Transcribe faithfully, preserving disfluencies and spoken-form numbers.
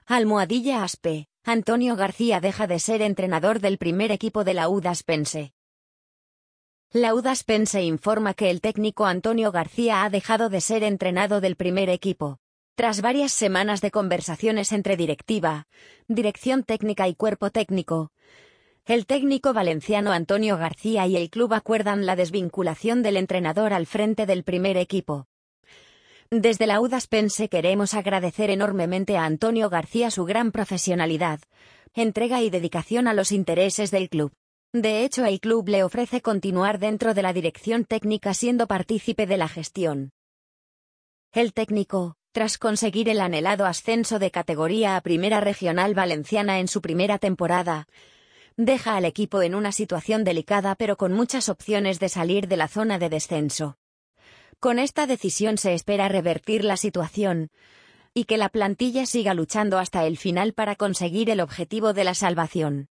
Almohadilla Aspe, Antonio García deja de ser entrenador del primer equipo de la Udaspense. La Udaspense informa que el técnico Antonio García ha dejado de ser entrenado del primer equipo. Tras varias semanas de conversaciones entre directiva, dirección técnica y cuerpo técnico, el técnico valenciano Antonio García y el club acuerdan la desvinculación del entrenador al frente del primer equipo. Desde la Udaspense queremos agradecer enormemente a Antonio García su gran profesionalidad, entrega y dedicación a los intereses del club. De hecho, el club le ofrece continuar dentro de la dirección técnica siendo partícipe de la gestión. El técnico, tras conseguir el anhelado ascenso de categoría a Primera Regional Valenciana en su primera temporada, deja al equipo en una situación delicada pero con muchas opciones de salir de la zona de descenso. Con esta decisión se espera revertir la situación y que la plantilla siga luchando hasta el final para conseguir el objetivo de la salvación.